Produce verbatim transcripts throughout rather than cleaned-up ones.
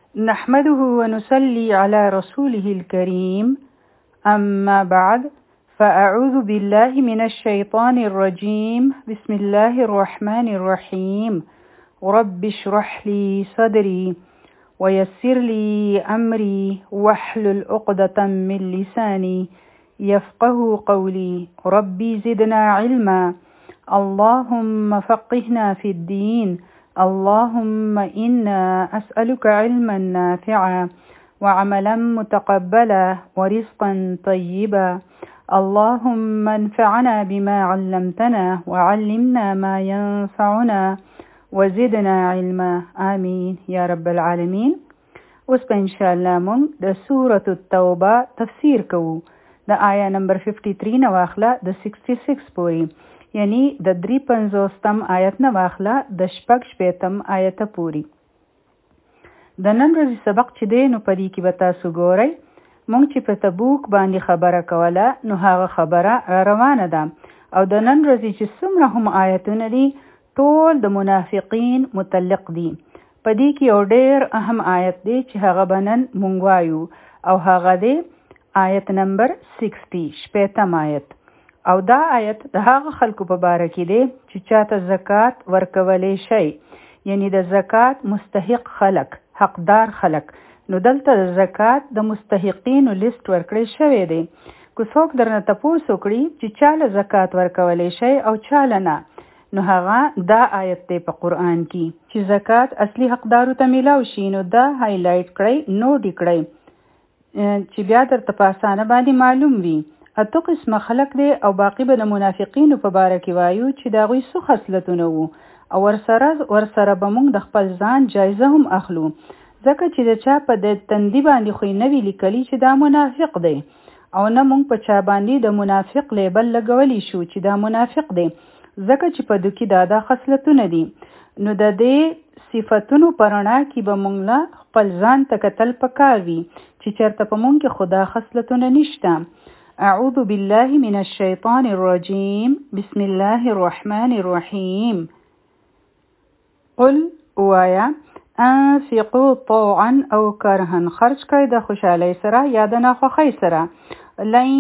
نحمده ونصلي على رسوله الكريم أما بعد فأعوذ بالله من الشيطان الرجيم بسم الله الرحمن الرحيم رب اشرح لي صدري ويسر لي أمري واحلل عقدة من لساني يفقه قولي ربي زدنا علما اللهم فقهنا في الدين اللهم إنا أسألك علما نافعا وعملا متقبلا ورزقا طيبا اللهم انفعنا بما علمتنا وعلمنا ما ينفعنا وزدنا علما آمين يا رب العالمين. اوس په ان شاء الله مونږ د سورة التوبه تفسیر کوو د آیا نمبر ترپنځه نه واخله د شپږ پورې، یعنی د درې پنځوستم آیت نه واخله د شپږ شپېتم آیت پورې. د نن ورځې سبق چې دی نو په دې کې به تاسو ګورئ مونږ چې په تبوک باندې خبره کوله نو هغه خبره روانه ده، او د نن ورځې چې څومره هم آیتونه دي ټول د منافقین متعلق دي. په دې کې یو ډېر اهم آیت دی چې هغه به نن مونږ وایو، او هغه دی آیت نمبر شپږ شپېتم آیت. او دا آیت د هغه خلکو په باره کې دی چې چاته زکات ورکولی شي، یعنی د زکات مستحق خلک، حقدار خلک. نو دلته د زکات د مستحقینو لیست ورکړی شوی دی. که څوک درنه تپوس وکړي چې چاله زکات ورکولی شي او چاله نه، نو هغه دا آیت دی په قرآن کې چې زکات اصلي حقدارو ته میلاو شي، نو دا هایلایټ کړئ، نوټ یې کړئ چې بیا درته په اسانه باندې معلوم وي. اته قسمه خلق دی، او باقی به د منافقینو په باره کې وایو چې د هغوی څه خصلتونه وو، او ورسره ورسره به موږ د خپل ځان جایزه هم اخلو، ځکه چې د چا په د تندي باندې خو نه وي لیکلي چې دا منافق دی، او نه موږ په چا باندې د منافق لیبل لګولی شو چې دا منافق دی، ځکه چې په دو کې دا دا خصلتونه دي. نو د دې صفتونو په رڼا کې به موږ له خپل ځان ته کتل پکار وي چې چېرته په موږ کې خو دا خصلتونه نشته. اعوذ بالله من الشیطان الرجیم بسم الله الرحمن الرحیم. قل وایا انفقوا طوعا او کرها، خرج کړئ د خوشحالۍ سره یا د ناخوښۍ سره. لن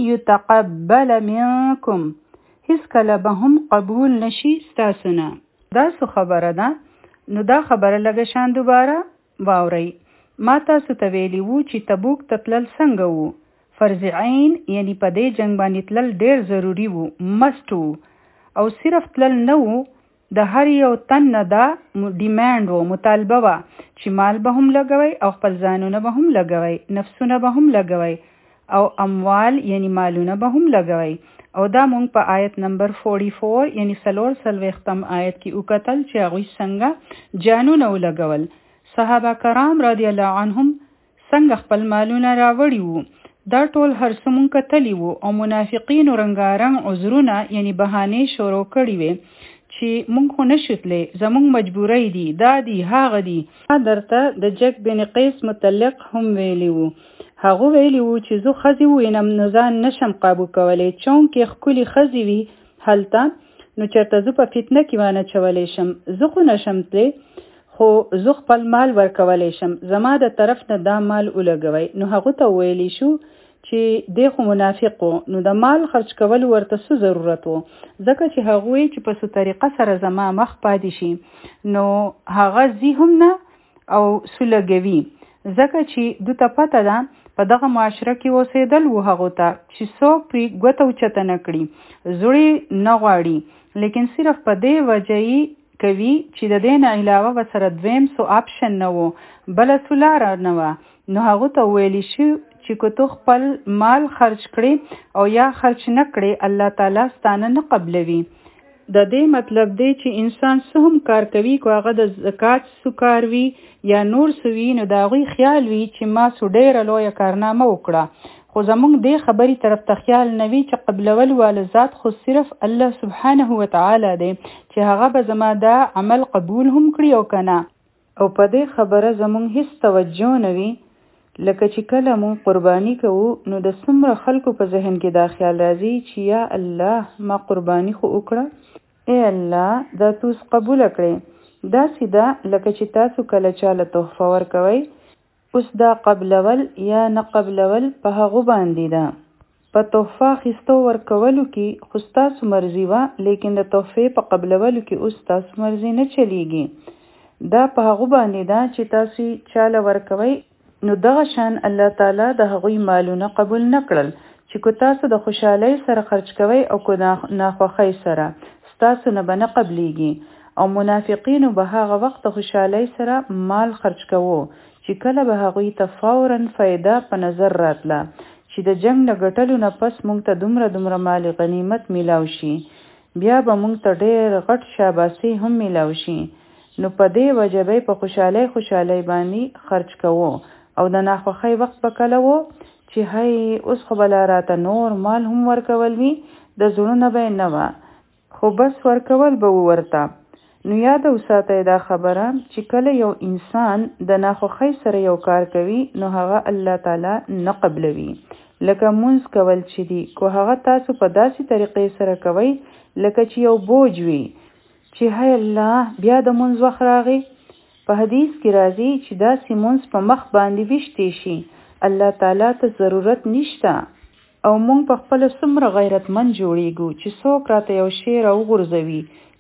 یتقبل منکم، هیڅ کله به هم قبول نشي ستاسو نه. دا څه خبره ده؟ نو دا خبره لږه شان دوباره واورئ. ما تاسو ته ویلي وو چې تبوک ته تلل څنګه وو. فرض عین یعنی په دې جنگ باندې تلل ډیر ضروری وو، مست وو، او صرف تلل نه وو، د هر یو تن نه دا ډیماند وو، مطالبه وه چې مال به هم لګوئ او خپل ځانونه به هم لګوئ، نفسونه به هم لګوئ، او اموال یعنی مالونه به هم لګوئ. او دا مونږ په آیت نمبر چواړه یعنی څلور څلوېښتم آیت کې وکتل چې هغوی څنګه جانونه ولګول. صحابه کرام رضی الله عنهم څنګه خپل مالونه راوړي وو. دا ټول هر څه مونږ کتلی وو، او منافقینو رنګارنګ عذرونه یعنی بهانې شروع کړي وې چې مونږ خو نشو تللی، زمونږ مجبورۍ دي، دا دي هغه دي. ما درته د جک بن قیس متعلق هم ویلی وو. هغه ویلی وو چې زه ښځې ووینم نو ځان نشم قابو کولی، چونکې ښکلې ښځې وي هلته، نو چېرته زه په فتنه کې وانه چولی شم. زه خو نشم تللی، خو زه خپل مال ورکولی شم، زما د طرف نه دا مال ولګوئ. نو هغه ته ویلی شو چې دی خو منافق و، نو د مال خرج کول ورته څه ضرورت و، ځکه چې هغوی چې په څه طریقه سره زما مخ پاتې شي نو هغه ځي هم نه او څه لګوي، ځکه چې دوی ته پته ده په دغه معاشره کې اوسېدل و هغو ته چې څوک پرې ګوته اوچته نه کړي، زړې نه غواړي، لیکن صرف په دې وجه یې کوي چې د دې نه علاوه ورسره دویم څه آپشن نه و، بله څه لاره نه وه. نو هغو ته ویلی شو چې که تو خپل مال خرج کړي او یا خرج نه کړي الله تعالی ستانه نه قبلوي. د دې مطلب دی چې انسان څه هم کار کوي، که هغه د زکات څه کار وي یا نور څه وي، نو د هغوی خیال وي چې ما څو ډېره لویه کارنامه وکړه، خو زمونږ دې خبرې طرف ته خیال نه وي چې قبلول والا ذات خو صرف الله سبحانه وتعالی دی چې هغه به زما دا عمل قبول هم کړي او که نه. او په دې خبره زمونږ هیڅ توجه نه وي، لکه چې کله مونږ قرباني کوو نو د څومره خلکو په ذهن کې دا خیال راځي چې یا الله ما قرباني خو وکړه، ای الله دا توس قبول کړي. دا سیده لکه چې تاسو کله چاله تحفه ورکوئ اوس دا قبلول یا نه قبلول په هغو باندې ده. په تحفه اخیستو ورکولو کې خو ستاسو مرضي وه، لیکن د تحفې په قبلولو کې اوس ستاسو مرضي نه چلیږي. دا په هغو باندې ده چې تاسو چاله ورکوئ، نو دغه شان الله تعالی د هغوی مالونه قبول نه کړل چې کو تاسو د خوشحالۍ سره خرج کوئ او کو ناخوښۍ سره، ستاسو نه به نه قبلیږي. او منافقینو به هغه وخت خوشحالۍ سره مال خرج کوو چې کله به هغوی ته فوراً فایده په نظر راتله چې د جنگ نه ګټلو نه پس موږ ته دومره دومره مال غنیمت میلاو شي، بیا به موږ ته ډېر غټ شاباسي هم میلاو شي. نو په دې وجه به په خوشحالۍ خوشحالۍ باندې خرج کوو او د ناخوښۍ وخت به کله و چې هی اوس خو به لا راته نور مال هم ورکول وي، د زړونه به نه وه، خو بس ورکول به ورته. نو یاد وساتئ دا خبره چې کله یو انسان د ناخوښۍ سره یو کار کوي نو هغه الله تعالی نه قبلوي. لکه مونځ کول چې دي، کو هغه تاسو په داسې طریقې سره کوئ لکه چې یو بوج وي چې هی الله بیا د مونځ وخت راغی. په حدیث کې راځي چې داسې مونځ په مخ باندې ویشتی شي، الله تعالی ته ضرورت نشته. او مونږ په خپل څومره غیرتمند جوړیږو چې څوک راته یو شی راوغورځوي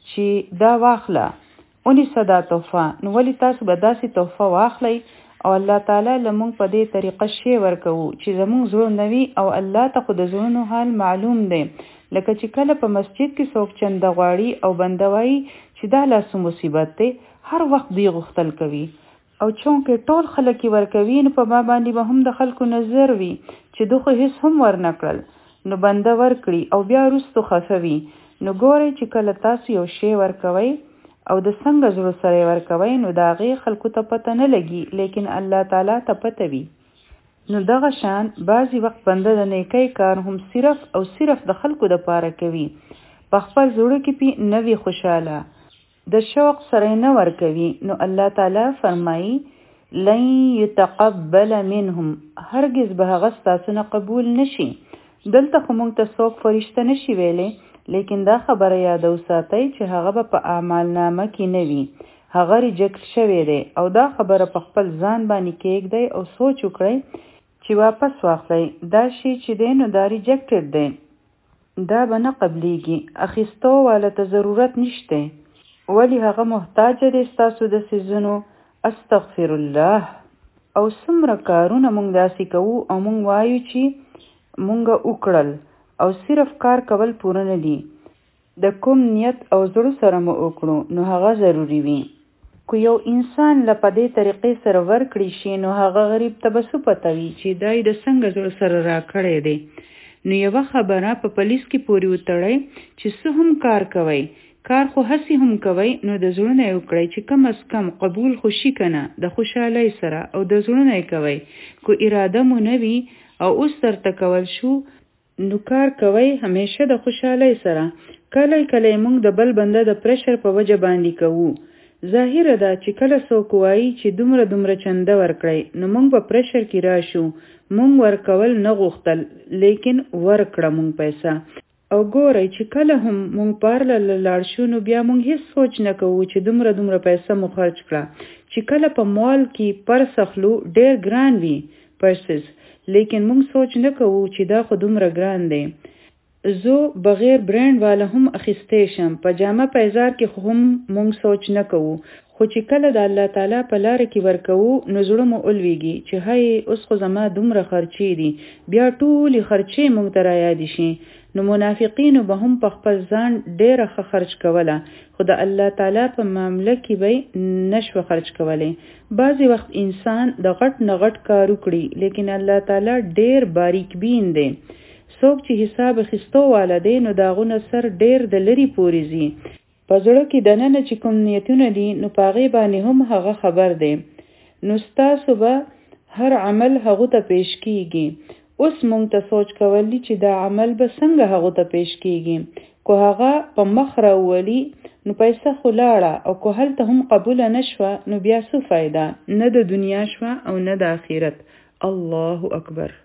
چې دا واخله اونی صدا تحفه، نو ولی تاسو به داسې تحفه واخلی او الله تعالی لمونږ په دې طریقه شی ورکوو چې زمونږ زړه نوي او الله ته خو د زړونو حال معلوم دی. لکه چې کله په مسجد کې څوک چنده غواړي او بندوي چې دا لاسو مصیبت دی، هر وخت دی غوښتل کوي او چونکې ټول خلک ورکوي نو په ما باندې به هم د خلکو نظر وي چې دوی هیڅ هم ورنکړل، نو بنده ورکړي او بیا وروسته خفوي. نو ګورئ چې کله تاسو یو شی ورکوئ او د څنګه زړه سره ورکوئ نو د هغې خلکو ته پته نه لګي، لیکن الله تعالی ته پته وي. نو دغه شان بعضې وخت بنده د نیکۍ کار هم صرف او صرف د خلکو دپاره کوي، په خپل زړه کې پې نه وي خوشحاله، د شوق سره نه ورکوي. نو الله تعالی فرمایي لن یتقبل منهم، هرگز به هغه ستاسو نه قبول نشي. دلته خو موږ ته څوک فرشته نشي ویلی، لیکن دا خبره یاد وساتئ چې هغه به په اعمال نامه کې نه وي، هغه ریجکټ شوی دی. او دا خبره په خپل ځان باندې کېږدئ او سوچ وکړئ چې واپس واخلئ دا شی چې دی نو دا ریجکټډ دی، دا به نه قبلیږي، اخیستو والا ته ضرورت نشته، ولی هغه محتاج دی ستاسو د څیزونو. استغفر الله. او څومره کارونه موږ داسې کوو او موږ وایو چې موږ وکړل او صرف کار کول پوره نه دي، د کوم نیت او زړه سره مو وکړو نو هغه ضروری وي. کو یو انسان له په دې طریقې سره ورکړي شي نو هغه غریب ته به څه پته وي چې دای د څنګه زړه سره راکړی دی. نو یوه خبره په پولیس کې پورې وتړئ چې څه هم کار کوئ، کار خو هسې هم کوئ نو د زړه نه یې وکړئ چې کم از کم قبول خو شي که نه، د خوشحالۍ سره او د زړه نه یې کوئ. کو اراده مو نه وي او اوس درته کول شو نو کار کوئ همیشه د خوشحالۍ سره. کله کله موږ د بل بنده د پرشر په وجه باندې کوو. ظاهره ده چې کله څوک وایي چې دومره دومره چنده ورکړئ نو موږ په پرشر کې راشو، موږ ورکول نه غوښتل لیکن ورکړه موږ پیسه. او ګورئ چې کله هم موږ پارلر لاړ شو نو بیا موږ هیڅ سوچ نه کوو چې دومره دومره پیسه مو خرج کړه. چې کله په مال کې پرس اخلو ډېر ګران وي پرسز، لیکن موږ سوچ نه کوو چې دا خو دومره ګران دی. زه بغیر برانډ والا هم اخیستی شم، په جامه پیزار کې خو هم موږ سوچ نه کوو، خو چې کله د الله تعالی په لاره کې ورکوو نو زړه مو الویږي چې هی اوس خو زما دومره خرچې دي، بیا ټولې خرچې موږ ته رایادې شي. نو منافقینو به هم په خپل ځان ډېره ښه خرچ کوله، خو د الله تعالی په معامله کې به نشوه خرچ کولی. بعضې وخت انسان د غټ نه غټ کار وکړي لیکن الله تعالی ډېر باریک بین دی. څوک چې حساب اخیستو والا دی نو د هغو نه سر ډېر د لرې پورې ځي. په زړه کې دننه چې کوم نیتونه دي نو په هغې باندې هم هغه خبر دی. نو ستاسو به هر عمل هغو ته پیش کیږي. اوس مونږ ته سوچ کولی چې دا عمل به څنګه هغو ته پیش کیږي. کو هغه په مخ راولي نو پیسه خو لاړه، او کو هلته هم قبوله نشوه نو بیا څه فایده، نه د دنیا شوه او نه د آخرت. الله اکبر.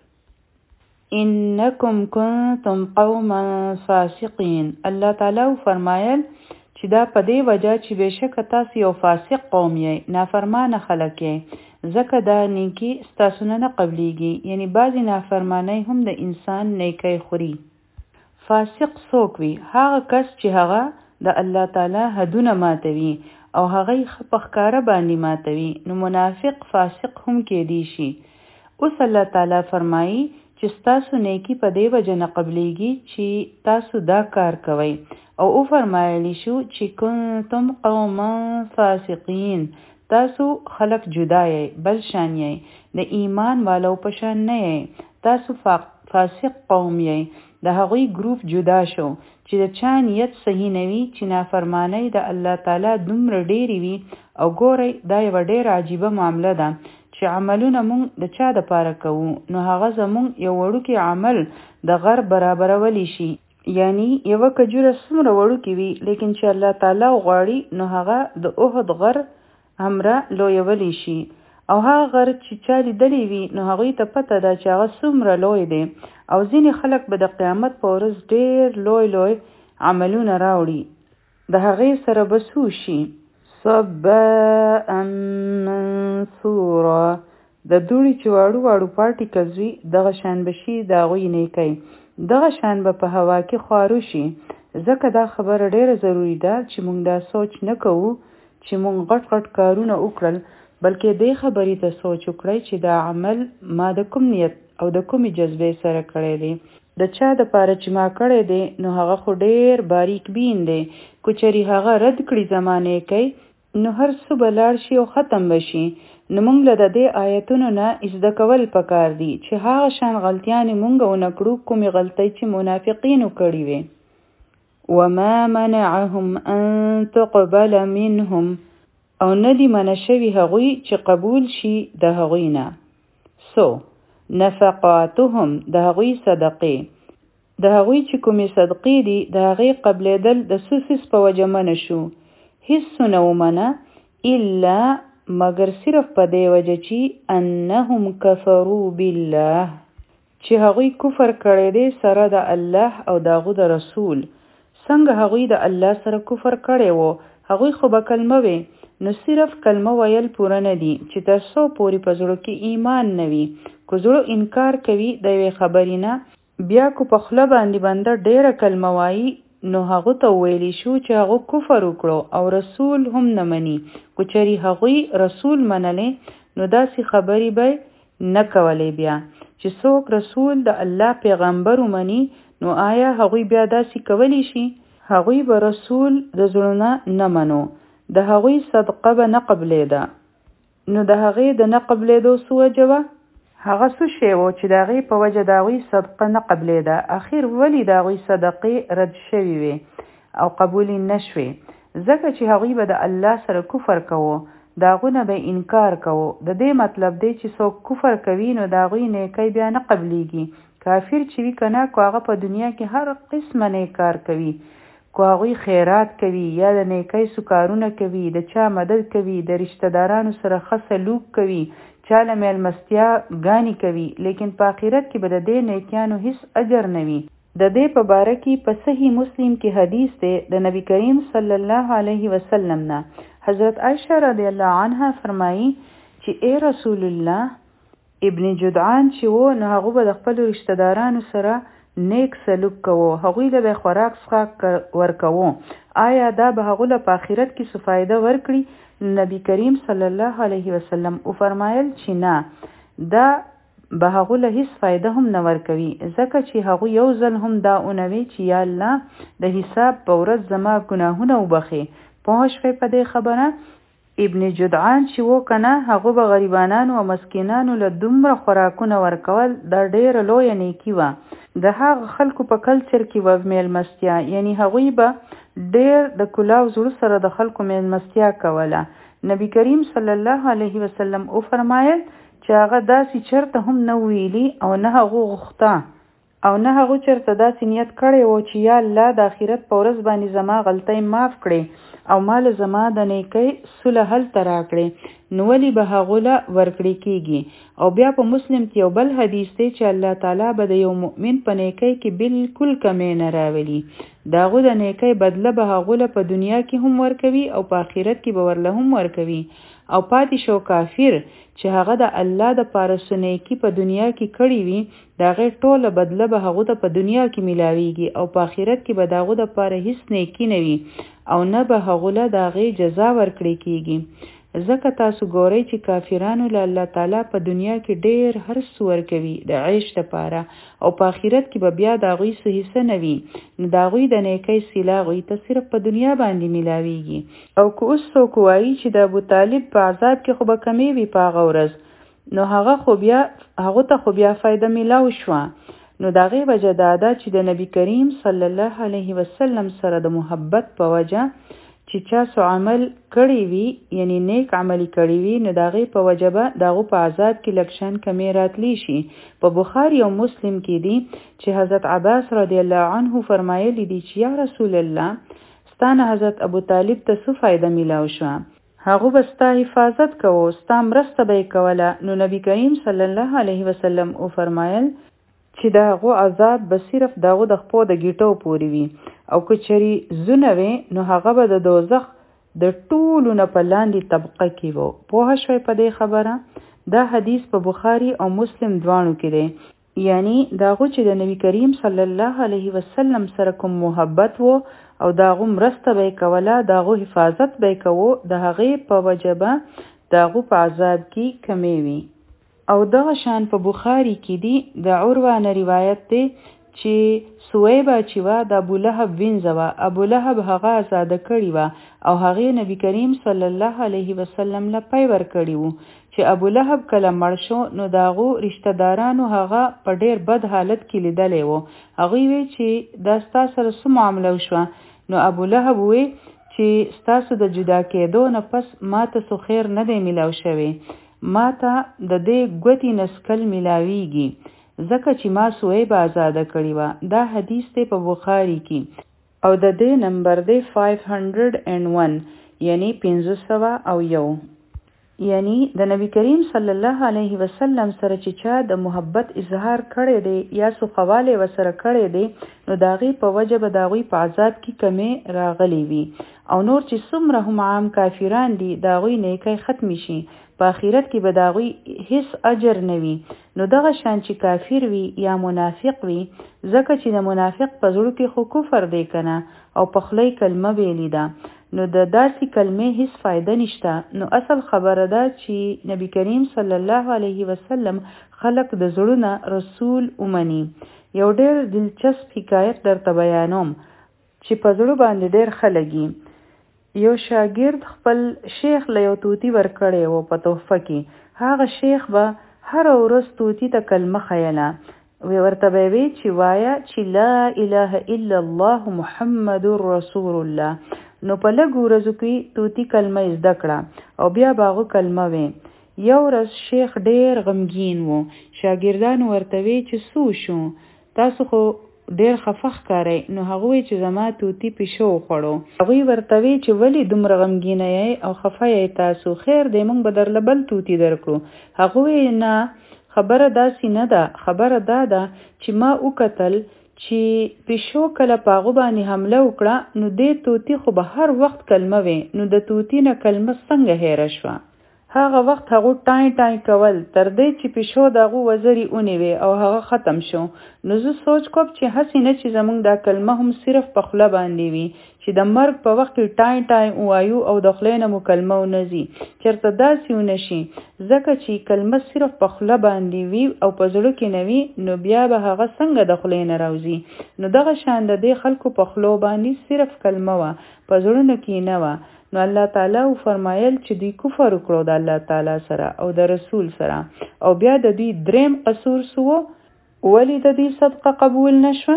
انکم کنتم قوما فاسقین. الله تعالی فرمایل چې دا په دې وجه چې بېشکه تاسو یو فاسق قوم یې، نافرمانه خلک یې، ځکه دا نیکي ستاسو نه نه قبلیږي. یعنی بعضې نافرمانۍ هم د انسان نیکی خوري. فاسق څوک وي؟ هغه کس چې هغه د الله تعالی حدونه ماتوي او هغه یې ښه په ښکاره باندې ماتوي، نو منافق فاسق هم کېدی شي. اوس الله تعالی فرمایي چې ستاسو نیکی په دې وجه نه قبلیږي چې تاسو دا کار کوئ، او او فرمایلی شو چې کنتم قوما فاسقین، تاسو خلق جدا یې، بل شان یې، د ایمان والو په شان نه یې، تاسو فاسق قوم یې. د هغوی ګروپ جدا شو چې د چا نیت صحیح نه وي، چې نافرمانی د الله تعالی دومره ډېرې وي. او ګورئ دا یوه ډېره عجیبه معامله ده چې عملونه مونږ د چا دپاره کوو، نو هغه زمونږ یو وړوکی عمل د غر برابرولی شي. یعنی یوه کجوره څومره وړوکې وي، لیکن چې الله تعالی غواړي نو هغه د احد غر همره لویولی شي. او هغه غر چې چا لیدلی وي نو هغوی ته پته ده چې هغه څومره لوی دی. او ځینې خلک به د قیامت په ورځ ډېر لوی لوی عملونه راوړي، د هغې سره به څه وشي؟ صباء منثورا، د دوړي چې واړو واړو پارټیکلز وي دغه شان به شي د هغوی نیکی، دغه شان به په هوا کې خوارو شي. ځکه دا خبره ډېره ضروري ده چې موږ دا سوچ نه کوو چې موږ غټ غټ کارونه وکړل، بلکې دې خبرې ته سوچ وکړئ چې دا عمل ما د کوم نیت او د کومې جذبې سره کړی دی. د چا دپاره چې ما کړی دی نو هغه خو ډېر باریک بین دی. که چېرې هغه رد کړي زما نیکی نو هر څه به لاړ شي او ختم به شي. نو موږ له د دې آیتونو نه زده کول پکار دي چې هغه شان غلطیانې موږ ونه کړو کومې غلطۍ چې منافقینو کړي وي. وما منعهم ان تقبل منهم، او نه دي منع شوي هغوی چې قبول شي د هغوی نه. سو نفقاتهم، د هغوی صدقې، د هغوی چې کومې صدقې دي د هغې قبلېدل د څه څیز په وجه منع شو؟ هیڅ نه ومنه الا مگر صرف په دې وجه چې انهم کفروا بالله، چې هغوی کفر کړی دی سره د الله او د هغو د رسول. څنګه هغوی د الله سره کفر کړی وو؟ هغوی خو به کلمه وی، نو صرف کلمه ویل پوره نه دي چې تر څو پورې په زړه کې ایمان نه وي. که زړه انکار کوي د یوې خبرې نه، بیا کو په خوله باندې بنده ډېره کلمه وایي، نو هغو ته ویلی شو چې هغو کفر وکړو او رسول هم نه مني. که چېرې هغوی رسول منلی نو داسې خبرې به نه کولې. بیا چې څوک رسول د الله پیغمبر ومني نو آیا هغوی بیا داسې کولی شي؟ هغوی به رسول د زړه نه منو، د هغوی صدقه به نه قبلېده. نو د هغې د نه قبلېدو څه وجه وه؟ هغه څه شی و چې د هغې په وجه د هغوی صدقه نه قبلېده؟ اخر ولې د هغوی صدقې رد شوي وې او قبولې نه شوې؟ ځکه چې هغوی به د الله سره کفر کوو، د هغو نه به انکار کوو. د دې مطلب دی چې څوک کفر کوي نو د هغوی نیکی بیا نه قبلیږي. کافر چې وي که نه، که هغه په دنیا کې هر قسمه نیک کار کوي، که هغوی خیرات کوي یا د نیکی سکارونه کوي، د چا مدد کوي، د رشته دارانو سره ښه سلوک کوي، چا له میلمستیا ګانې کوي، لیکن په آخرت کې به د دې نیکیانو هیڅ اجر نه وي. د دې په باره کې په صحیح مسلم کې حدیث دی د نبی کریم صلی الله علیه وسلم نه. حضرت عائشہ رضی الله عنها فرمایي چې ای رسول الله، ابن جدعان چې و نو هغه به د خپلو رشته دارانو سره نیک سلوک کوو، هغوی له به خوراک څښاک ورکوو. آیا دا به هغو له په آخرت کې څه فایده ورکړي؟ نبی کریم صلی الله علیه وسلم او فرمایل چې نه، دا به هغو له هیڅ فایده هم نه ورکوي، ځکه چې هغو یو ځل هم دا اونوي چې یا الله د حساب په ورځ زما ګناهونه وبخې. پوه شوې په دې خبره؟ ابن جدعان چې و کنه، هغه به غریبانانو او مسکینانو له دومره خوراکونه ورکول، دا ډېره لویه نیکي وه. د هغه خلکو په کلچر کې و میلمستیا، یعنی هغوی به ډېر د کلاو زړه سره د خلکو میلمستیا کوله. نبی کریم صلی الله علیه وسلم او فرمایل چې هغه داسې چرته هم نه ویلي او نه هغه غوښته او نه هغه چرته داسې نیت کړی و چې یا الله د آخرت په ورځ باندې زما غلطۍ معاف کړي او مال زما د نیکۍ صلح هلته راکړي، نو ولې به هغو له ورکړې کېږي. او بیا په مسلم کې یو بل حدیث دی چې الله تعالی به د یو مؤمن په نیکۍ کې بالکل کمی نه راولي. داغو د نیکی بدله به هغه په دنیا کې هم ورکوي او په آخرت کې به ورله هم ورکوي. او پاتې شو کافر چې هغه د الله د پاره سنیکی په دنیا کې کړی وي، داغه ټوله بدله به هغه ته په دنیا کې ملاويږي او په آخرت کې به داغه د پاره هیڅ نیکی نه وي او نه به هغه له داغه جزا ورکړي کیږي. ځکه تاسو ګورئ چې کافرانو له الله تعالی په دنیا کې ډېر هر څه ورکوي د عيش لپاره او په آخرت کې به بیا د هغوی څه حصه نه وي، نو د هغوی د نیکۍ صله هغوی ته صرف په دنیا باندې میلاویږي. او که اوس څوک وایي چې د ابوطالب په عذاب کې خو به کمې وي په هغه ورځ، نو هغه خو بیا هغه ته خو بیا فایده میلاو شوه. نو د هغې وجه دا ده چې د نبی کریم صلی الله علیه وسلم سره د محبت په وجه چې چا سو عمل کړی وي، یعنی نیک عملی کړی وي، نو د هغې په وجه به د هغو په عذاب کې لکشان کمې راتلی شي. په بخاري او مسلم کې دي چې حضرت عباس رضی الله عنه فرمایلی دي چې یا رسول الله، ستانه حضرت ابو طالب ته څه فایده میلاو شوه؟ هغه به ستا حفاظت کوو، ستا مرسته به یې کوله. نو نبی کریم صلی الله علیه وسلم او فرمایل چې د هغو عذاب به صرف د هغو د خپو د ګیټو پورې وي، او که چېرې زونه وي نو هغه به د دوزخ د ټولو نه په لاندې طبقه کې وو. پوه شوئ په دې خبره؟ دا حدیث په بخاري او مسلم دواړو کې دی. یعنی د هغو چې د نبی کریم صلی الله علیه وسلم سره کوم محبت وو او د هغو مرسته به یې کوله، د هغو حفاظت به یې کوو، د هغې په وجه به د هغو په عذاب کې کمې وي. او دغه شان په بخاري کې دی د عروه نه روایت دی چې سویبه چې وه د ابو لهب وینځه وه، ابو لهب هغه آزاده کړې وه او هغې نبی کریم صلی الله علیه وسلم له پی ورکړي وو. چې ابو لهب کله مړ شو نو د هغو رشته دارانو هغه په ډېر بد حالت کې لیدلی وو. هغوی وی چې دا ستا سره څه معامله وشوه؟ نو ابو لهب وی چې ستاسو د جدا کېدو نه پس ما ته څه خیر نه دی میلاو شوی، ما ته د دې ګوتې نسکل میلاویږي ځکه چې ما سویبه آزاده کړې وه. دا حدیث دی په بخاري کې او د دې نمبر دی پنځه سوه یک، یعنی پنځه سوه او یو. یعنی د نبی کریم صلی الله علیه وسلم سره چې چا د محبت اظهار کړی دی یا سو خواله وسره کړی دی، نو د هغې په وجه به د هغوی په عذاب کې کمې راغلی وي. او نور چې څومره هم عام کافران دي د هغوی نیکی ختمی شي، په آخرت کې به د هغوی هیڅ اجر نه وي. نو دغه شان چې کافر وي یا منافق وي، ځکه چې د منافق په زړه کې خو کفر دی کنه او په خوله کلمه ویلې ده، نو د داسې کلمې هیڅ فایده نشته. نو اصل خبره ده چې نبی کریم صلی الله علیه وسلم خلق د زړونه رسول اومني. یو ډېر دلچسپ حکایت درته بیانوم چې په زړه باندې ډېر خلګي. یو شاګرد خپل شیخ له یو طوطي ورکړی و په تحفه کې. هغه شیخ به هره ورځ طوطي ته کلمه خیله، ورته به وی چې وایه چې لا اله الا الله محمد رسول الله. نو په لږو ورځو کې طوطي کلمه زده کړه او بیا به هغه کلمه وی. یو ورځ شیخ ډېر غمګین و. شاګردانو ورته وی چې څه شو، تاسو خو ډېر خفه ښکارئ. نو هغه وی چې زما طوطي پیشو وخوړو. هغوی ورته وی چې ولې دومره غمګینه یې او خفه یې تاسو؟ خیر دی موږ به درله بل طوطي درکړو. هغه وی نه، خبره داسې نه ده، خبره دا ده چې ما وکتل چې پیشو کله په هغه باندې حمله وکړه نو دې طوطي خو به هر وخت کلمه وی، نو د طوطي نه کلمه څنګه هیره شوه؟ هغه وخت هغه ټای ټای کول تر دې چې پیشو دغه وزري اونیوي او هغه ختم شو. نو زه سوچ کوم چې هسې نه چې زمونږ دا کلمه هم صرف په خوله باندې وي چې د مرګ په وخت کې ټای ټای وایو او د خولې نه مو کلمه ونځي، چېرته داسې ونه شي. ځکه چې کلمه صرف په خوله باندې وي او په زړه کې نه وي، نو بیا به هغه څنګه د خولې نه راوځي؟ نو دغه شان د دې خلکو په خولو باندې صرف کلمه وه، په زړونو کې نه وه. نو الله تعالی فرمایل چې دوی کفر وکړو د الله تعالی سره او د رسول سره، او بیا د دوی دریم قصور سو ولی د دوی صدقه قبول نشوه.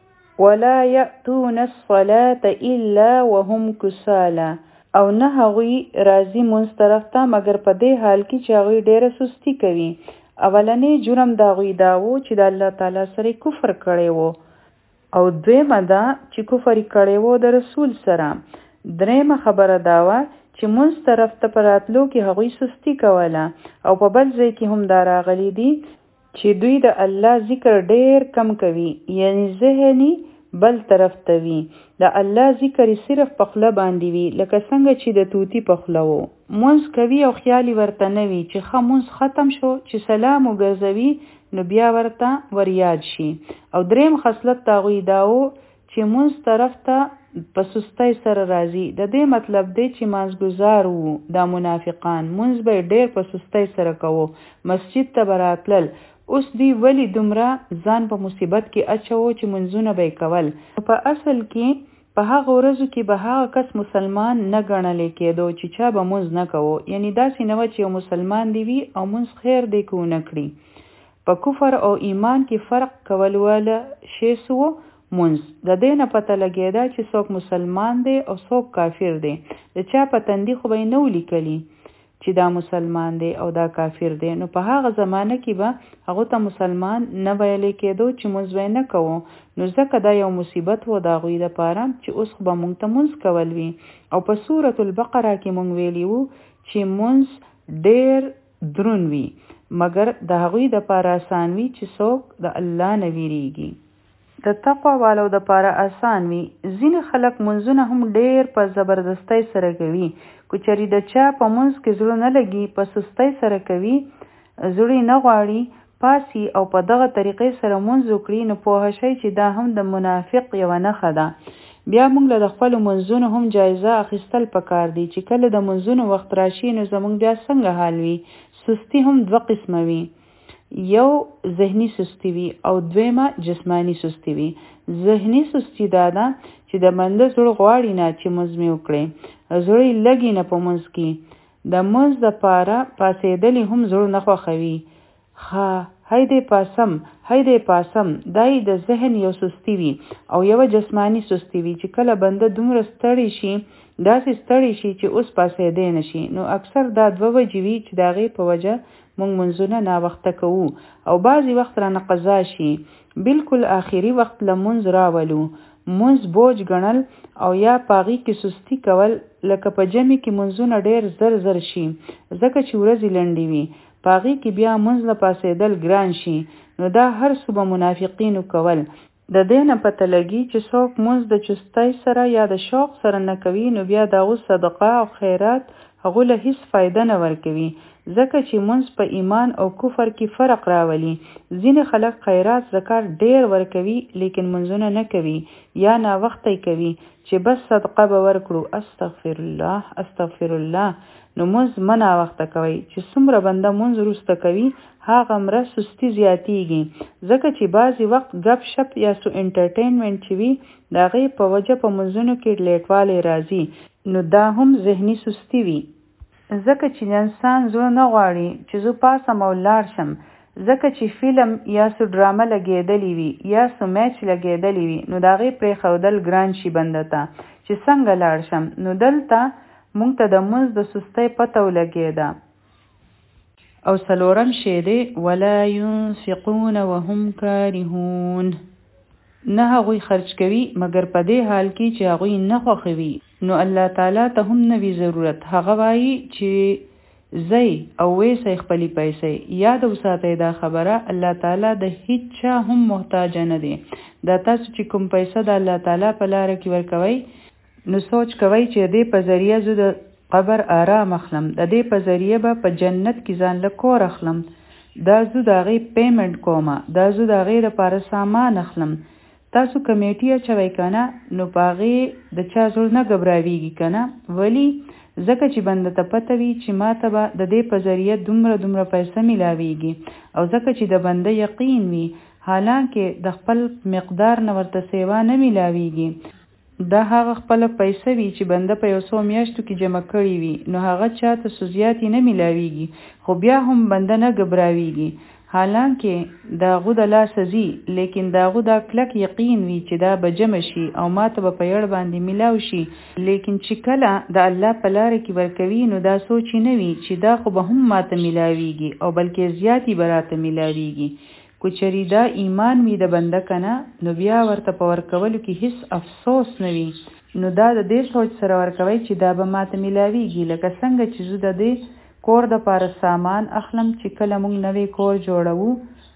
ولا یأتون الصلاة الا وهم کسالا، او نه هغوی راځي مونځ طرف ته مګر په دې حال کې چې هغوی ډیره سستی کوي. اولنې جرم د هغوی دا و چې د الله تعالی سره کفر کړی وو، او دویمه ده چې کفر کړی وو د رسول سره. دریمه خبره دا وه چې مونځ طرف ته په راتلو کې هغوی سستی کوله. او په بل ځای کې هم دا راغلی دي چې دوی د الله ذکر ډیر کم کوي، یعنی ذهني بل طرف ته وي. د الله ذکر صرف په خوله باندې وي لکه څنګه چې د توتی په خوله و. مونځ کوي او خیالي ورته نه وي چې ښه مونځ ختم شو چې سلام وګرځوي نو بیا ورته وریاد شي. او دریم خصلت د هغوی دا و چې مونځ طرف ته په سستۍ سره راځي. د دې مطلب دی چې مازګزار وو دا منافقان مونځ به ډېر په سستۍ سره کوو، مسجد ته به راتلل. اوس دی ولی دومره ځان په مصیبت کې اچو چې منځونه به کول. په اصل کې په هغه ورځو کې به هغه کس مسلمان نه ګڼل کېدو چې چا به منځ نه کوو. یعنی داسې نه و چې یو مسلمان دی وي او منځ خیر دی کو نه کړي. په کفر او ایمان کې فرق کول واله شی سو منځ. د دې نه پته لګېده چې څوک مسلمان دی او څوک کافر دی. د چا په تندي خو به یې نه ولیکلي چې دا مسلمان دی او دا کافر دی. نو په هغه زمانه کې به هغه ته مسلمان نه ویل کېدو چې مونږ نه کوو. نو ځکه دا یو مصیبت و د هغوی دپاره چې اوس خو به مونږ ته مونځ کول وي. او په سورة البقره کې مونږ ویلي وو چې مونځ ډېر درون وي مګر د هغوی دپاره آسان وي چې څوک د الله نه ویریږي. د تقوا والو دپاره آسان وي. ځینې خلک منځونه هم ډېر په زبردستۍ سره کوي. که چېرې د چا په منځ کې زړه نه لګي په سستۍ سره کوي، زړه نه غواړي پاسي او په دغه طریقې سره منځ وکړي نو پوه شئ چې دا هم د منافق یوه نښه ده. بیا موږ له د خپلو منځونو هم جایزه اخیستل پکار دي چې کله د منځونو وخت راشي نو زموږ بیا څنګه حال وي. سستی هم دوه قسمه وي، یو ذهنی سستی وي او دویمه جسمانی سستی وي. ذهنی سستی دا ده چې د بنده زړه غواړي نه چې منځ مې وکړي، زړه یې لګي نه په منځ کې. د منځ دپاره پاڅېدل هم زړه نه خوښوي. ښه هی دی پاسم هی دی پاسم دا یې د ذهن یو سستی وي. او یوه جسمانی سستی وي چې کله بنده دومره ستړی شي داسې ستړی شي چې اوس پاڅېدی نه شي. نو اکثر دا دوه وجې وي چې د هغې په وجه مونږ منځونه ناوخته کوو او بعضې وخت رانه قضا شي. بالکل آخري وخت له منځ راولو، منځ بوج ګڼل او یا پاغي کې سستی کول لکه په جمع کې منځونه ډېر زر زر شي ځکه چې ورځې لنډې وي. پاغي کې بیا منځ له پاسېدل ګران شي. نو دا هر څه به منافقینو کول. د دې نه پته لګي چې څوک منځ د چستۍ سره یا د شوق سره نه کوي نو بیا د هغو صدقه او خیرات هغو له هیڅ فایده نه ورکوي ځکه چې منځ په ایمان او کفر کې فرق راولي. ځینې خلک خیرات زکات ډېر ورکوي لیکن منځونه نه کوي یا ناوخته کوي چې بس صدقه به ورکړو. استغفر الله استغفر الله. نو منځ مه ناوخته کوئ. چې څومره بنده منځ وروسته کوي هغه مره سستی زیاتیږي ځکه چې بعضې وخت ګپ شپ یا سو انټرټینمنټ چې وي د هغې په وجه په منځونو کې لیټوالی راځي. نو دا هم ذهني سستی وي ځکه چې انسان زړه نه غواړي چې زه پاسم او لاړ شم ځکه چې فلم یا سو ډرامه لګېدلی وي یا سو میچ لګېدلی وي نو د هغې پرېښودل ګران شي بنده ته چې څنګه لاړ شم. نو دلته مونږ ته د منځ د سستۍ پته ولګېده. او څلورم شی دی ولا ينفقون وهم کارهون. نه هغوی خرج کوي مګر په دې حال کې چې هغوی نه خوښوي. نو الله تعالی ته هم نه وي ضرورت. هغه وایي چې زی او ویسئ خپلې پیسې. یاد وساتئ دا خبره الله تعالی د هیڅ چا هم محتاج نه دی. دا تاسو چې کوم پیسه د الله تعالی په لاره کې ورکوئ نو سوچ کوئ چې دې په ذریعه زه د قبر آرام اخلم، د دې په ذریعه به په جنت کې ځان له کور اخلم، دا زه د هغې پیمنټ کومه، دا زه د هغې لپاره سامان اخلم. تاسو کمیټي اچوئ که نه نو په هغې د چا زړه نه ګبراویږي که نه. ولې؟ ځکه چې بنده ته پته وي چې ما ته به د دې په ذریعه دومره دومره پیسه میلاویږي او ځکه چې د بنده یقین وي حالانکه د خپل مقدار نه ورته سیوا نه میلاویږي. دا هغه خپل پیسې وي چې بنده په یو څو میاشتو کې جمع کړي وي نو هغه چاته څه زیاتې نه میلاویږي خو بیا هم بنده نه ګبراویږي حالانکه دا هغو د لاسه ځي لیکن دا هغو دا کلک یقین وي چې دا به جمع شي او ما ته به په یړ باندې میلاو شي. لیکن چې کله د الله په لاره کې ورکوي نو دا سوچ نه وي چې دا خو به هم ما ته میلاویږي او بلکې زیاتې به راته میلاویږي. کو چری دا ایمان وي د بنده کنه نو بیا ورته په ورکولو کې هیڅ افسوس نه وي. نو دا د دې سوچ سره ورکوي چې دا به ماته میلاویږي لکه څنګه چې زه د دې کور د پاره سامان اخلم چې کله موږ نوی کور جوړوو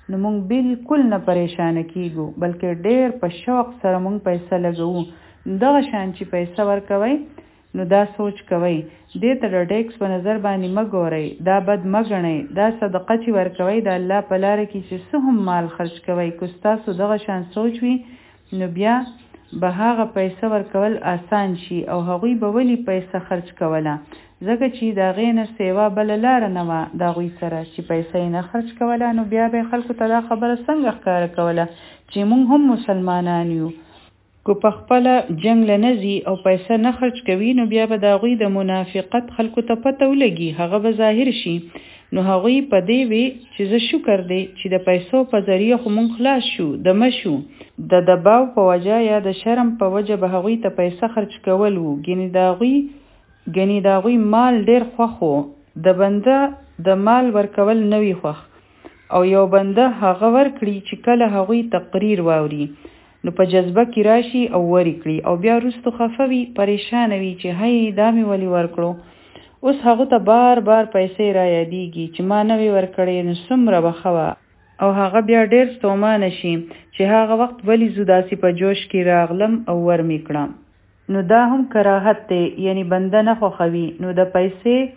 نو مونږ بالکل نه پریشانه کیږو بلکې ډیر په شوق سره مونږ پیسې لګوو. دغه شان چې پیسې ورکوي نو دا سوچ کوي دې ته د ټیکس په نظر باندې مه ګورئ، دا بد مه ګڼئ، دا صدقه چې ورکوي د الله په لاره کې چې څه هم مال خرج کوئ، که ستاسو دغه شان سوچ وي نو بیا به هغه پیسې ورکول آسان شي او هغوی به ولې پیسې خرج کوله، ځکه چې د هغې نه سیوا بله لاره نه وه د هغوی سره چې پیسې یې نه خرج کوله. نو بیا به خلکو ته دا خبره څنګه ښکاره کوله چې موږ هم مسلمانان یو. که په خپله جنګ له نه ځي او پیسې نه خرج کوي نو بیا به د هغوی د منافقت خلکو ته پته ولګي، هغه به ظاهر شي. نو هغوی په دې وي چې زه شکر دی چې د پیسو په ذریعه خو مونږ خلاص شو، دمه شو. د دباو په وجه یا د شرم په وجه به هغوی ته پیسې خرج کول وو. ګنې د هغوی ګنې د هغوی مال ډېر خوښ و، د بنده د مال ورکول نه وي خوښ او یو بنده هغه ورکړي چې کله هغوی تقریر واوري نو په جذبه کې راشي او وری کړي او بیا وروستو خفه وي، پریشانه وي چې هی دا مې ولې ورکړو. اوس هغه ته بار بار پیسې را یادېږي چې ما نه وی ورکړې نو څومره به ښه وه او هغه بیا ډېر ستومانه شي چې هغه وخت ولې زه داسې په جوش کې راغلم او ور مې کړم. نو دا هم کراهت دی، یعنی بنده نه خوښوي. نو د پیسې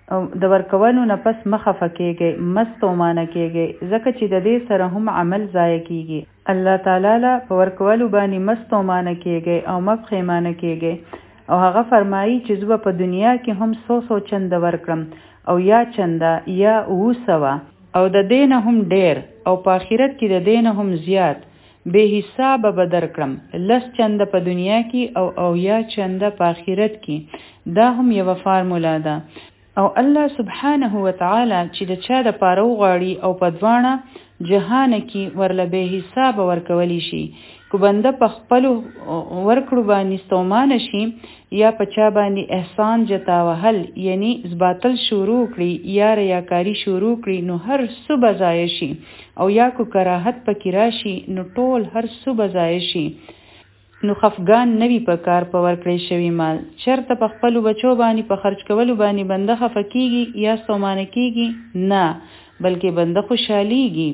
د ورکولو نه پس مه خفه کېږئ، مه ستومانه کېږئ، ځکه چې د دې سره هم عمل ضایع کېږي. الله تعالی له په ورکولو باندې مه ستومانه کېږئ او مه پښیمانه کېږئ. او هغه فرمایي چې زه به په دنیا کې هم څو څو چنده ورکړم او یا چنده یا اوه سوه او د دې نه هم ډېر او په آخرت کې د دې نه هم زیات بې حسابه به درکړم. لس چنده په دنیا کې او او یا چنده په آخرت کې. دا هم یوه فارموله ده او الله سبحانه وتعالی چې د چا د پاره وغواړي او په دواړه جهان کې ورله بې حسابه ورکولی شي. که بنده په خپلو ورکړو باندې ستومانه شي یا په چا باندې احسان جتا وهل یعنی زباتل شروع کړي یا ریاکاری شروع کړي نو هر څه به ضایع شي او یا که کراهت پکې راشي نو ټول هر څه به ضایع شي. نو خفګان نوي په کار په ورکړی شوي مال چرته په خپلو بچو باندې په خرج کولو باندې بنده خفه کیږي یا ستومانه کیږي نه، بلکې بنده خوشحالیږي.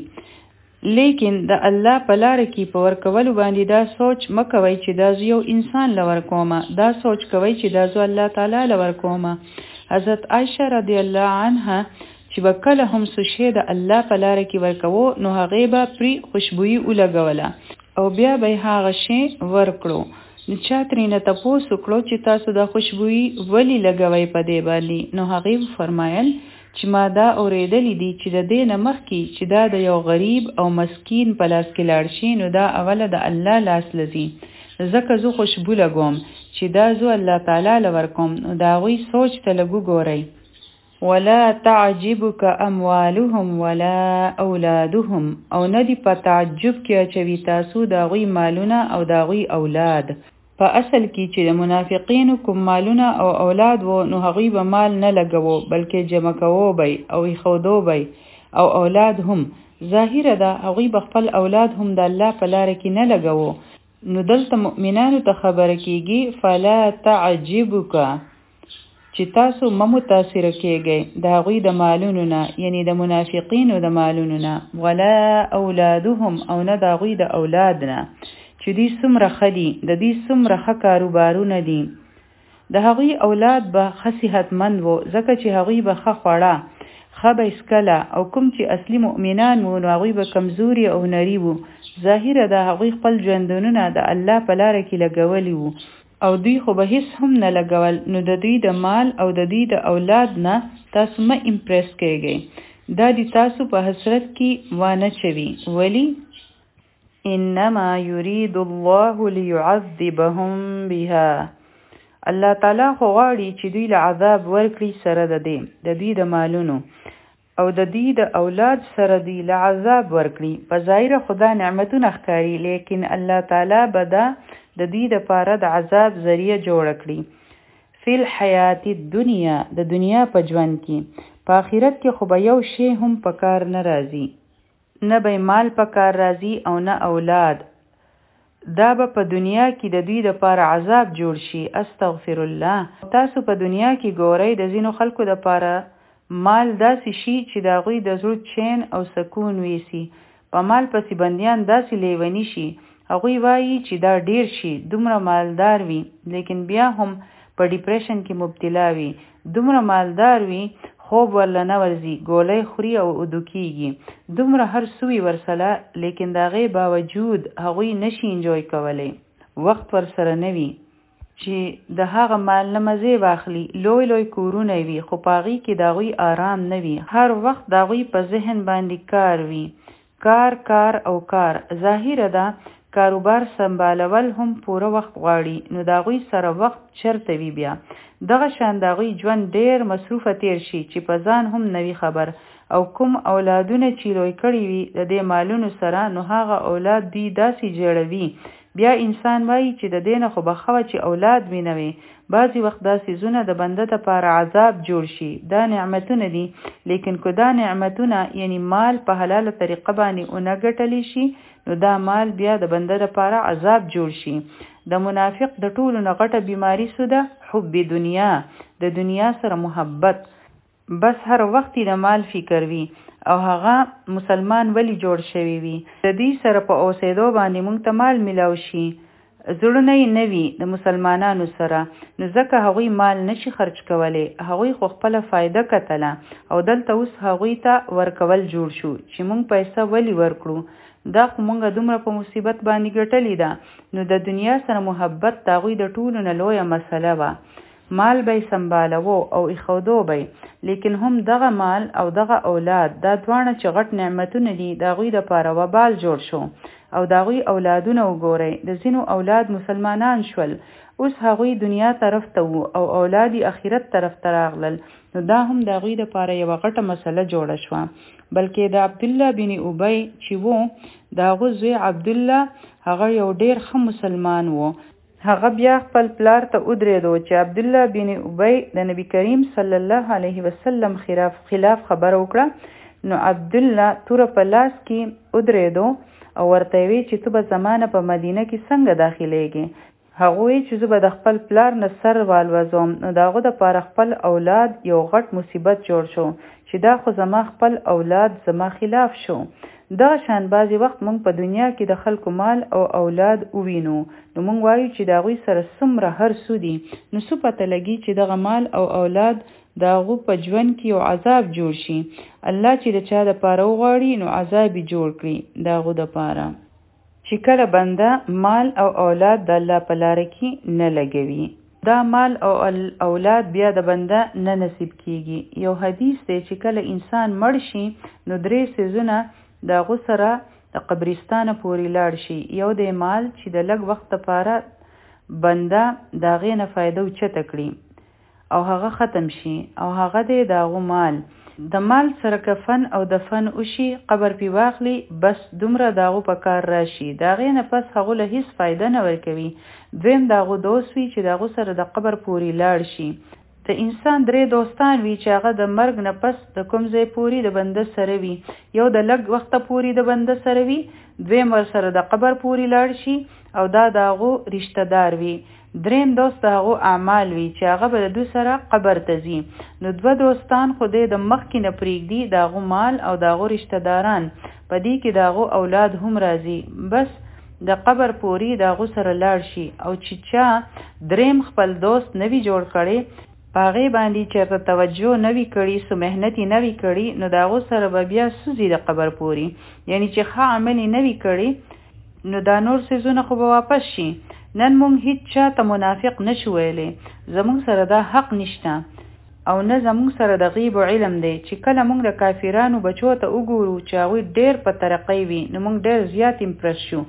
لیکن د الله په لاره کې په ورکولو باندې دا سوچ مه کوئ چې دا زه یو انسان له ورکومه، دا سوچ کوئ چې دا زه الله تعالی له ورکومه. حضرت عایشه رضی الله عنها چې به کله هم څه شی د الله په لاره کې ورکوو نو هغې به پرې خوشبويي ولګوله او بیا به یې هغه شی ورکړو. نو چا ترېنه تپوس وکړو چې تاسو دا خوشبويي ولې لګوئ په دې باندې؟ نو هغې وفرمایل چې ما دا اورېدلی دي چې د دې نه مخکې چې دا د یو غریب او مسکین په لاس کې لاړ شي نو دا اوله د الله لاس لځي، ځکه زه خوشبو لګوم چې دا زه الله تعالی له ورکوم. نو د هغوی سوچ ته لږ وګورئ. ولا تعجبک اموالهم ولا اولادهم او نه دي په تعجب کې اچوي تاسو د هغوی مالونه او د هغوی اولاد. په اصل کې چې د منافقینو کوم مالونه او اولاد وو نو هغوی به مال نه لګوو بلکې جمع کوو بی او ایښودو بی او اولاد هم ظاهره ده هغوی به خپل اولاد هم د الله په لاره کې نه لګوو. نو دلته مؤمنانو ته خبره کیږي فلا تعجبک چې تاسو مه متاثره کیږئ د هغوی د مالونو نه، یعنی د منافقینو د مالونو نه، ولا اولادهم او نه د هغوی د اولاد نه چې دوی څومره ښه دي، د دوی څومره ښه کاروبارونه دي. د هغوی اولاد به ښه صحتمند وو ځکه چې هغوی به ښه خوړه ښه به اسکله او کوم چې اصلي مؤمنان وو نو هغوی به کمزوري او نري وو. ظاهره ده هغوی خپل ژوندونونه د الله په لاره کې لګولی وو او دوی خو به هیڅ هم نه لګول. نو د دوی د مال او د دوی د اولاد نه تاسو مه امپریس کیږئ، دا دی تاسو په حسرت کې وانه چوي. ولی انما یرید الله لیعذبهم بها، الله تعالی خو غواړي چې دوی له عذاب ورکړي سره د دې د دوی د مالونو او د دوی د اولاد سره دوی له عذاب ورکړي. په ظاهره خدا نعمتونه ښکاري لیکن الله تعالی به دا د دوی د پاره د عذاب ذریعه جوړ کړي. فی الحیات الدنیا، د دنیا په ژوند کې. په آخرت کې خو به یو شی هم په کار نه راځي، نه به مال په کار راځي او نه اولاد. دا به په دنیا کې د دوی د پاره عذاب جوړ شي. استغفر الله. تاسو په دنیا کې ګورئ د ځینو خلکو د پاره مال داسې شي چې د هغوی د زړه چین او سکون ویسي، په مال پسې بندیان داسې لیونی شي هغوی وایي چې دا ډیر شي دومره مالدار وي لیکن بیا هم په ډیپریشن کې مبتلا وي دومره مالدار وي خوب ورله نه ورځي ګولۍ خوري او ادو کیږي دومره هر سوي ورسله لیکن د هغې باوجود هغوی نشي انجوی کولی وخت ورسره نه وي چې د هغه مال نه مزې واخلي لوی لوی کورونه وي خو په هغې کې د هغوی آرام نه وي هر وخت د هغوی په ذهن باندې کار وي کار کار او کار ظاهره ده کاروبار سمبالول هم پوره وخت غواړي نو د هغوی سره وخت چرته وي بیا دغه شان د هغوی ژوند ډیر مصروفه تیر شي چې په ځان هم نوي خبر او کوم اولادونه چې لوی کړي وي د دې مالونو سره نو هغه اولاد دوی داسې جوړوي بیا انسان وایي چې د دې نه خو به ښه وه چې اولاد مې نه وي بعضې وخت دا څیزونه د بنده دپاره عذاب جوړ شي دا نعمتونه دي لیکن که دا نعمتونه یعنی مال په حلاله طریقه باندې ونه ګټلی شي نو دا مال بیا د بنده دپاره عذاب جوړ شي د منافق د ټولو نه غټه بیماري څه ده حب دنیا د دنیا سره محبت بس هر وخت د مال فکر وي او هغه مسلمان ولی جوړ شوی وي د دې سره په اوسېدو باندې موږ ته مال میلاو شي زړونه یې نه وي د مسلمانانو سره نو ځکه هغوی مال نشي خرج کولی هغوی خو خپله فایده کتله او دلته اوس هغوی ته ورکول جوړ شو چې موږ پیسه ولی ورکړو دا خو موږ دومره په مصیبت باندې ګټلې ده نو د دنیا سره محبت د هغوی د ټولو نه لویه مسله وه مال به سنبالوو او ایښودو به لیکن هم دغه مال او دغه اولاد دا دواړه چې غټ نعمتونه دي د هغوی دپاره وبال جوړ شو او د هغوی اولادونه وګورئ د ځینو اولاد مسلمانان شول اوس هغوی دنیا طرف ته وو او اولاد آخرت طرف ته راغلل نو دا هم د هغوی دپاره یوه غټه مسله جوړه شوه بلکې د عبدالله بن ابی چې وو د هغه زوی عبدالله هغه یو ډیر ښه مسلمان وو هغه بیا خپل پلار ته ودرېدو چې عبدالله بن ابی د نبی کریم صلی الله علیه وسلم خلاف خلاف خبره وکړه نو عبدالله توره په لاس کې ودرېدو او ورته وی چې تو به زمانه په مدینه کې څنګه داخليږي هغه وی چې زه به د خپل پلار نه سر والوزوم نو د هغه دپاره خپل اولاد یو غټ مصیبت جوړ شو چې دا خو زما خپل اولاد زما خلاف شو دغه شان بعضې وخت موږ په دنیا کې د خلکو مال او اولاد ووینو نو موږ وایو چې د هغوی سره څومره هر څه دي نو څه پته لګي چې دغه مال او اولاد د هغو په ژوند کې یو عذاب جوړ شي الله چې د چا دپاره وغواړي نو عذاب یې جوړ کړي د هغو دپاره چې کله بنده مال او اولاد د الله په لاره کې نه لګوي دا مال او اولاد بیا د بنده نه نصیب کیږي یو حدیث دی چې کله انسان مړ شي نو درې څیزونه د هغو سره د قبرستانه پورې لاړ شي یو دی مال چې د لږ وخت لپاره بنده د هغې نه فایده اوچته کړي او هغه ختم شي او هغه دی د هغو مال د مال سره کفن او دفن وشي قبر پې واخلي بس دومره د هغو په کار راشي د هغې نه پس هغو له هیڅ فایده نه ورکوي دویم د هغو دوست وي چې د هغو سره د قبر پورې لاړ شي د انسان درې دوستان وي چې هغه د مرګ نه پس د کوم ځای پورې د بنده سره وي یو د لږ وخته پورې د بنده سره وي دویم ورسره د قبر پورې لاړ شي او دا د هغو رشته دار وي دریم دوست د هغو اعمال وي چې هغه به د دوی سره قبر ته ځي نو دوه دوستان خو دی د مخکې نه پرېږدي د هغو مال او د هغو رشته داران په دې کې د هغو اولاد هم راځي بس د قبر پورې د هغو سره لاړ شي او چې چا دریم خپل دوست نوي جوړ کړي په هغې باندې چېرته توجه نه وي کړي څه محنت یې نه وي کړي نو د هغو سره به بیا سوځي د قبر پورې یعنی چې ښه عمل یې نه وي کړي نو دا نور څیزونه خو به واپس شي نن موږ هیڅ چا ته منافق نشو ویلی زموږ سره دا حق نشته او نه زموږ سره د غیب علم دی چې کله موږ د کافرانو بچو ته وګورو چې هغوی ډېر په ترقۍ وي نو موږ ډېر زیات امپرس شو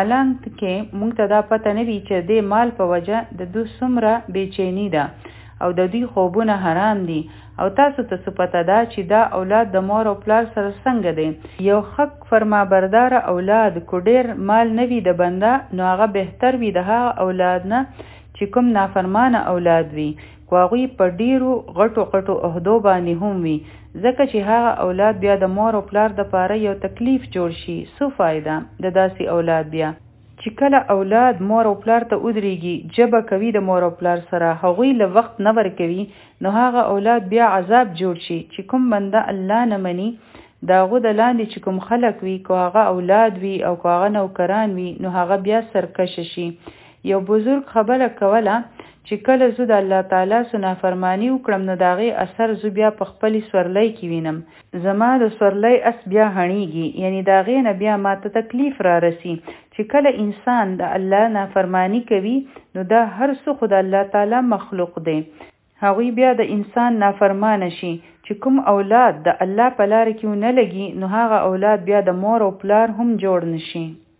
حالانکه موږ ته دا پته نه وي چې د مال په وجه د دوی څومره بېچیني ده او د دوی خوبونه حرام دي او تاسو ته څه پته ده چې دا اولاد د مور او پلار سره څنګه دی یو ښه فرمابرداره اولاد کو ډېر مال نه وي د بنده نو هغه بهتر وي د هغه اولاد نه چې کوم نافرمانه اولاد وي کو هغوی په ډېرو غټو غټو عهدو باندې هم وي ځکه چې هغه اولاد بیا د مور او پلار دپاره یو تکلیف جوړ شي څه فایده د داسې اولاد بیا چې کله اولاد مور او پلار ته ودرېږي جبه کوي د مور او پلار سره هغوی له وخت نه ورکوي نو هغه اولاد بیا عذاب جوړ شي چې کوم بنده الله نه مني د هغو د لاندې چې کوم خلک وي، که هغه اولاد وي او که هغه نوکران وي، نو هغه بیا سرکشه شي. یو بزرگ خبره کوله چې کله زه د الله تعالی سو نافرمانی وکړم نو د هغې اثر زه بیا په خپلې سورلۍ کې وینم. زما د سورلۍ اس بیا هڼیږي، یعنی د هغې نه بیا ماته تکلیف را رسی چې کله انسان د الله نافرمانی کوي نو دا هر څه خو د الله تعالی مخلوق دی. هغوی بیا د انسان نافرمانه شي چې کوم اولاد د الله په لاره کې ونه لګي نو هغه اولاد بیا د مور او پلار هم جوړ نشي.